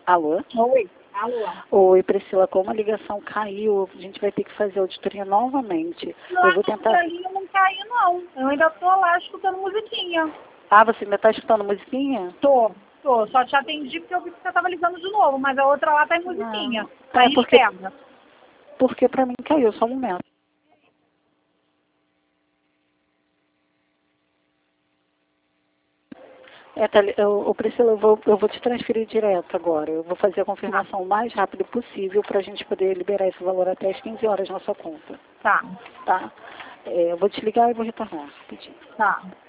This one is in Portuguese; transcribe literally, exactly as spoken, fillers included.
Alô? Oi. Alô. Oi, Priscila, como a ligação caiu, a gente vai ter que fazer a auditoria novamente. Não, Eu vou tentar... a linha não caiu, não. Eu ainda tô lá escutando musiquinha. Ah, você ainda está escutando musiquinha? Tô, tô. Só te atendi porque eu vi que você tava ligando de novo, mas a outra lá tá em musiquinha. Não. Aí É porque, pega. porque pra mim caiu, só um momento. É, Thali- eu, eu, Priscila, eu vou, eu vou te transferir direto agora. Eu vou fazer a confirmação o mais rápido possível para a gente poder liberar esse valor até as quinze horas na sua conta. Tá, Tá? É, eu vou te ligar e vou retornar rapidinho. tá.